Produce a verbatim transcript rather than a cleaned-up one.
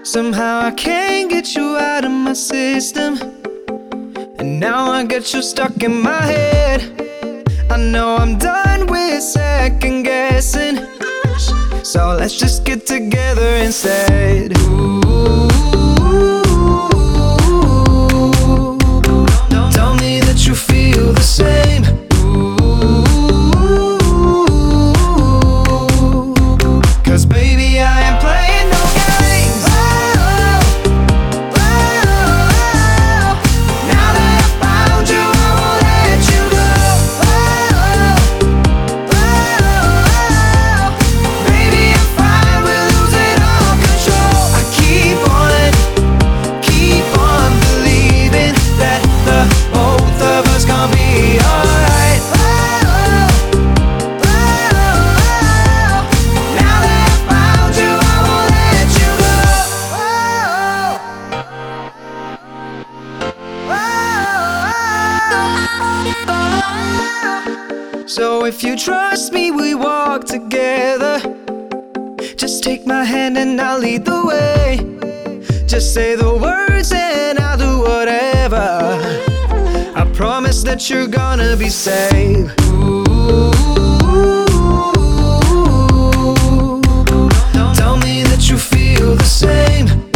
Somehow I can't get you out of my system, and now I get you stuck in my head. I know I'm done with second guessing, so let's just get together instead. Ooh, tell me that you feel the same. Ooh, 'cause baby I am playing no games. Now that I found you, I won't let you go. Baby, I'm fine with losing all control. I keep on, keep on believing that the both of us gonna be alright. Now that I found you, I won't let you go. So if you trust me, we walk together. Just take my hand and I'll lead the way. Just say the words and I'll do whatever. I promise that you're gonna be safe. Ooh, tell me that you feel the same.